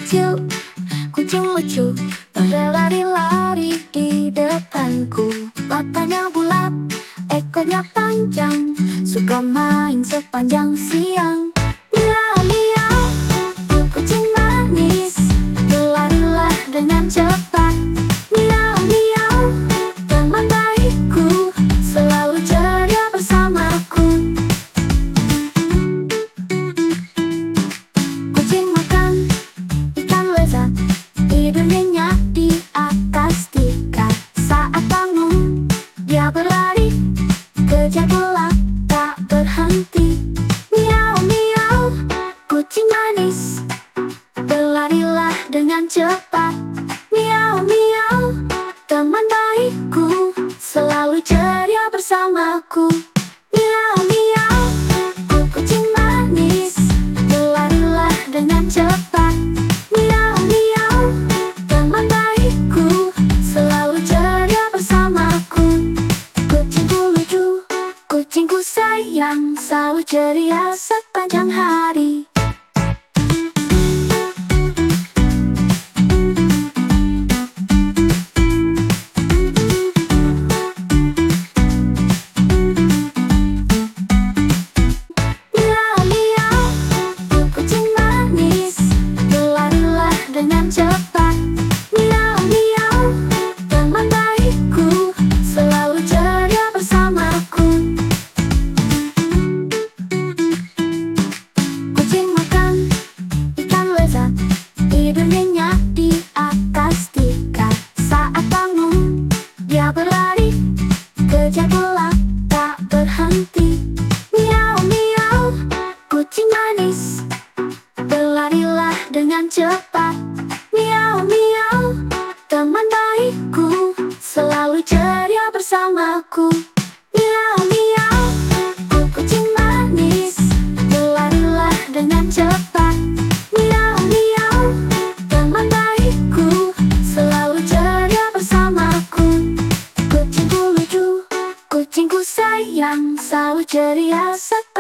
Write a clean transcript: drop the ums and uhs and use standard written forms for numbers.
kecil, kucing lucu berlari-lari di depanku. Matanya bulat, ekornya panjang, suka main sepanjang siang. Miau miau, kucing manis, berlarilah dengan cepat. Miau miau, teman baikku, selalu ceria bersamaku. Kucing makan ikan lezat, tidur nyenyak di atas tikar. Saat bangun, dia berlari, kejar bola tak berhenti. Miau miau, kucing manis, berlarilah dengan cepat. Miau miau, teman baikku, selalu ceria bersamaku. Miau miau, kucing manis, berlarilah dengan cepat. Miau miau, teman baikku, selalu ceria bersamaku. Kucingku lucu, kucingku sayang, selalu ceria sepanjang hari. Miau miau, kucing manis, berlarilah dengan cepat. Miau miau, teman baikku, selalu ceria bersamaku. Kucing makan ikan lezat, tidur nyenyak di atas tikar. Saat bangun, dia berlari, kejar bola tak berhenti. Miau miau, kucing manis, berlarilah dengan cepat. Miau miau, teman baikku, selalu ceria bersamaku. Miau miau, kucing manis, berlarilah dengan cepat. Miau miau, teman baikku, selalu ceria bersamaku. Kucingku lucu, kucingku sayang, selalu ceria sepanjang